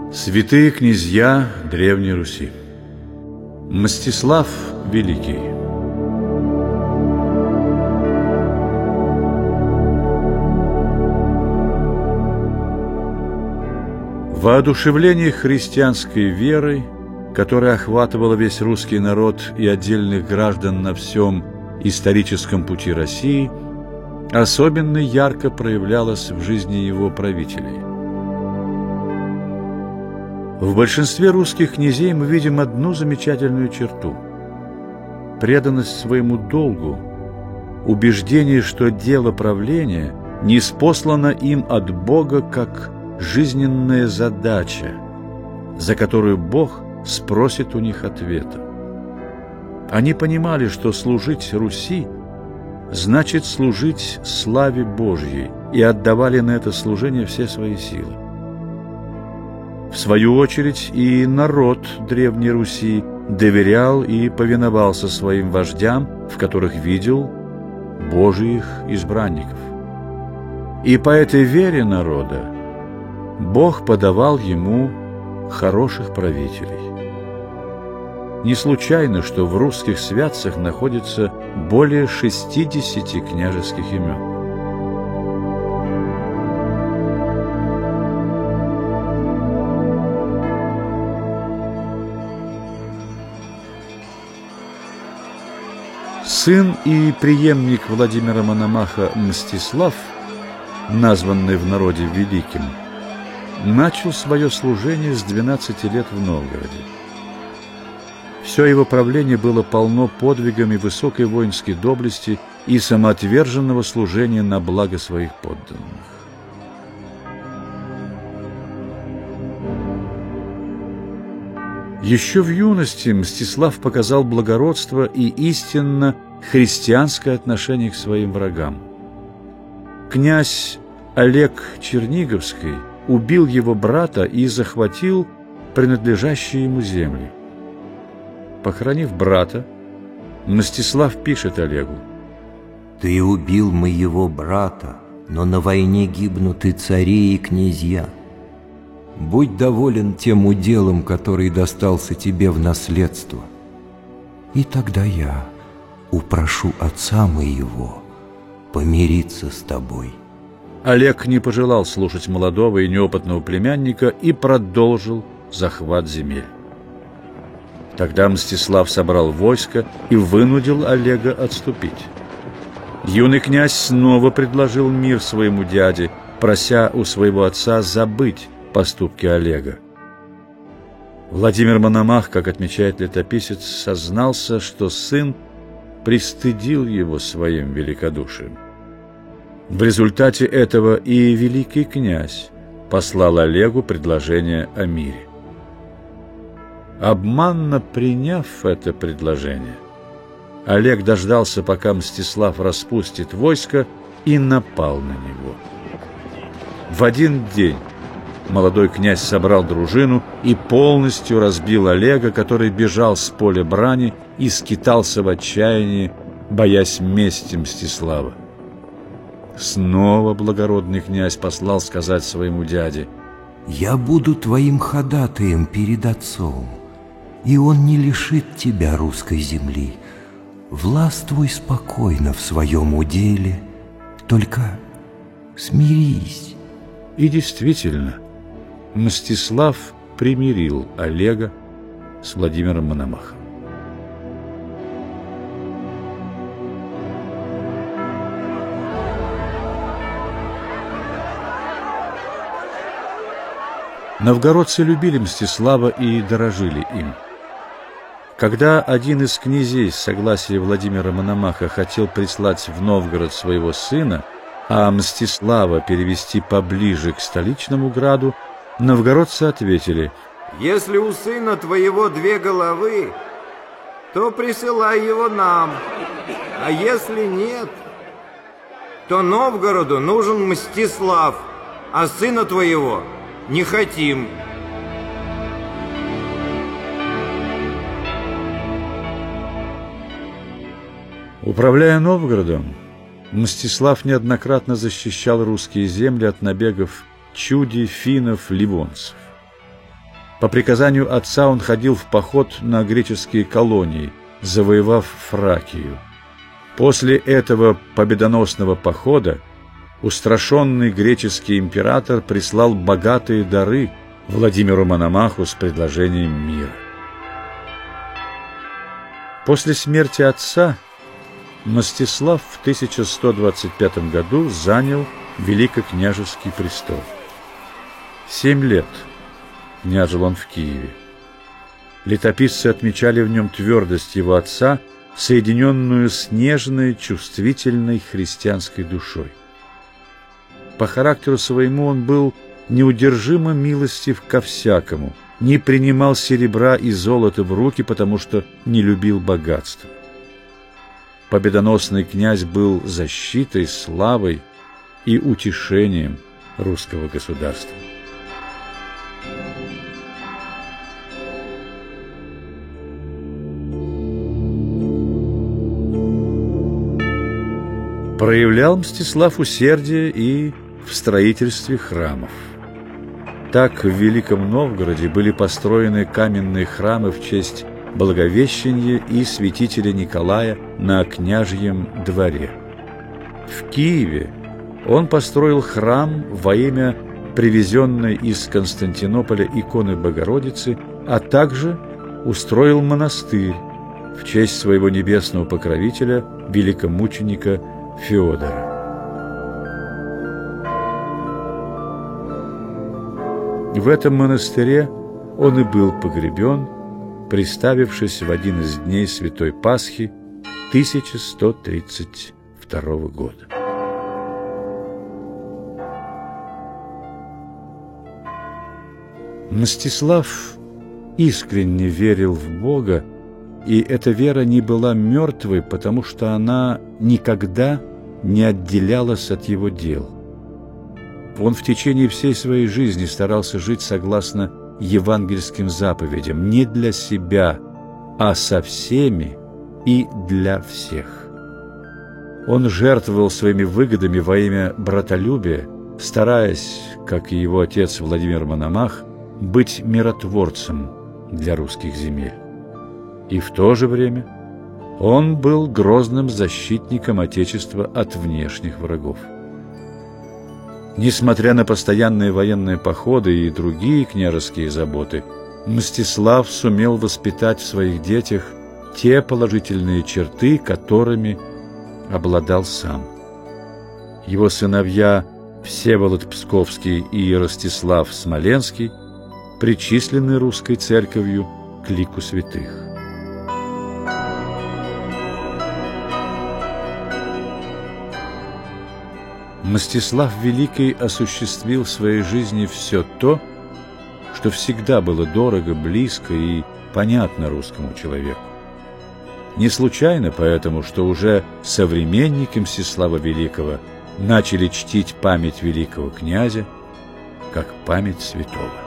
Святые князья Древней Руси. Мстислав Великий. Воодушевление христианской верой, которая охватывала весь русский народ и отдельных граждан на всем историческом пути России, особенно ярко проявлялось в жизни его правителей. В большинстве русских князей мы видим одну замечательную черту – преданность своему долгу, убеждение, что дело правления ниспослано им от Бога как жизненная задача, за которую Бог спросит у них ответа. Они понимали, что служить Руси значит служить славе Божьей, и отдавали на это служение все свои силы. В свою очередь и народ Древней Руси доверял и повиновался своим вождям, в которых видел Божьих избранников. И по этой вере народа Бог подавал ему хороших правителей. Не случайно, что в русских святцах находится более 60 княжеских имен. Сын и преемник Владимира Мономаха Мстислав, названный в народе Великим, начал свое служение с 12 лет в Новгороде. Все его правление было полно подвигами высокой воинской доблести и самоотверженного служения на благо своих подданных. Еще в юности Мстислав показал благородство и истинно христианское отношение к своим врагам. Князь Олег Черниговский убил его брата и захватил принадлежащие ему земли. Похоронив брата, Мстислав пишет Олегу: «Ты убил моего брата, но на войне гибнут и цари, и князья. Будь доволен тем уделом, который достался тебе в наследство, и тогда я упрошу отца моего помириться с тобой». Олег не пожелал слушать молодого и неопытного племянника и продолжил захват земель. Тогда Мстислав собрал войско и вынудил Олега отступить. Юный князь снова предложил мир своему дяде, прося у своего отца забыть поступки Олега. Владимир Мономах, как отмечает летописец, сознался, что сын пристыдил его своим великодушием. В результате этого и великий князь послал Олегу предложение о мире. Обманно приняв это предложение, Олег дождался, пока Мстислав распустит войско, и напал на него. В один день молодой князь собрал дружину и полностью разбил Олега, который бежал с поля брани и скитался в отчаянии, боясь мести Мстислава. Снова благородный князь послал сказать своему дяде: «Я буду твоим ходатаем перед отцом, и он не лишит тебя русской земли. Властвуй спокойно в своем уделе, только смирись». И действительно, Мстислав примирил Олега с Владимиром Мономахом. Новгородцы любили Мстислава и дорожили им. Когда один из князей с согласия Владимира Мономаха хотел прислать в Новгород своего сына, а Мстислава перевести поближе к столичному граду, новгородцы ответили: «Если у сына твоего 2 головы, то присылай его нам, а если нет, то Новгороду нужен Мстислав, а сына твоего не хотим». Управляя Новгородом, Мстислав неоднократно защищал русские земли от набегов чудей, финнов, ливонцев. По приказанию отца он ходил в поход на греческие колонии, завоевав Фракию. После этого победоносного похода устрашенный греческий император прислал богатые дары Владимиру Мономаху с предложением мира. После смерти отца Мстислав в 1125 году занял великокняжеский престол. 7 лет княжил он в Киеве. Летописцы отмечали в нем твердость его отца, соединенную с нежной, чувствительной христианской душой. По характеру своему он был неудержимо милостив ко всякому, не принимал серебра и золота в руки, потому что не любил богатства. Победоносный князь был защитой, славой и утешением русского государства. Проявлял Мстислав усердие и в строительстве храмов. Так в Великом Новгороде были построены каменные храмы в честь Благовещения и святителя Николая на княжьем дворе. В Киеве он построил храм во имя привезенной из Константинополя иконы Богородицы, а также устроил монастырь в честь своего небесного покровителя, великомученика Феодора. В этом монастыре он и был погребен, приставившись в один из дней Святой Пасхи 1132 года. Мстислав искренне верил в Бога, и эта вера не была мертвой, потому что она никогда не отделялась от его дел. Он в течение всей своей жизни старался жить согласно евангельским заповедям, не для себя, а со всеми и для всех. Он жертвовал своими выгодами во имя братолюбия, стараясь, как и его отец Владимир Мономах, быть миротворцем для русских земель. И в то же время он был грозным защитником Отечества от внешних врагов. Несмотря на постоянные военные походы и другие княжеские заботы, Мстислав сумел воспитать в своих детях те положительные черты, которыми обладал сам. Его сыновья Всеволод Псковский и Ростислав Смоленский причислены русской церковью к лику святых. Мстислав Великий осуществил в своей жизни все то, что всегда было дорого, близко и понятно русскому человеку. Не случайно поэтому, что уже современники Мстислава Великого начали чтить память великого князя как память святого.